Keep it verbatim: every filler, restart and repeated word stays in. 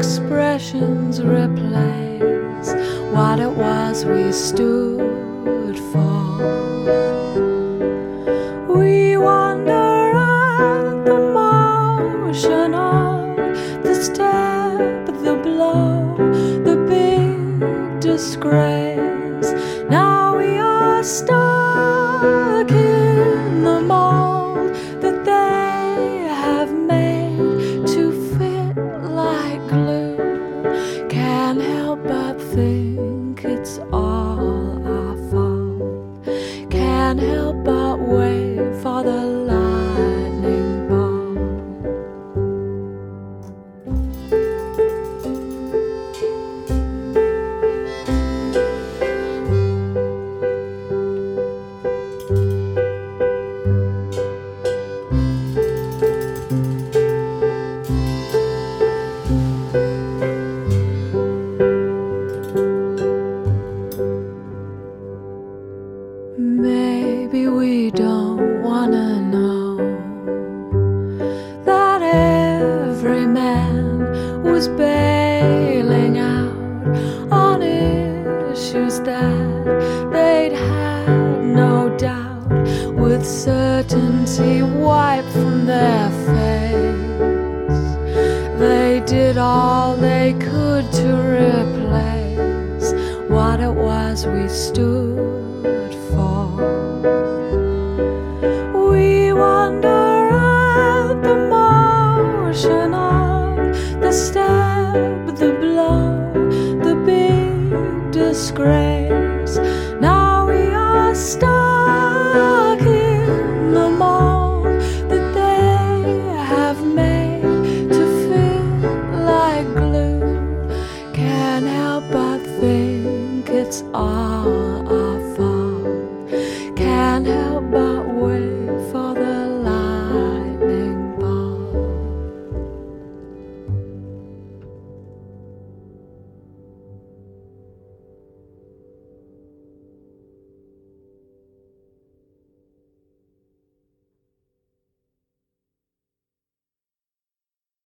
expressions replace what it was we stood for. We wonder at the motion of the step, the blow, the big disgrace. Now we are stuck in the mold that they have made to fit like glue. Can't help but think it's all our fault. Can't help but wait for the lightning bolt. Maybe we don't wanna know that every man was bailing out on issues that they'd had no doubt with certainty wiped from their face. They did all they could to replace what it was we stood for. We wonder at the motion of the step, the blow, the big disgrace.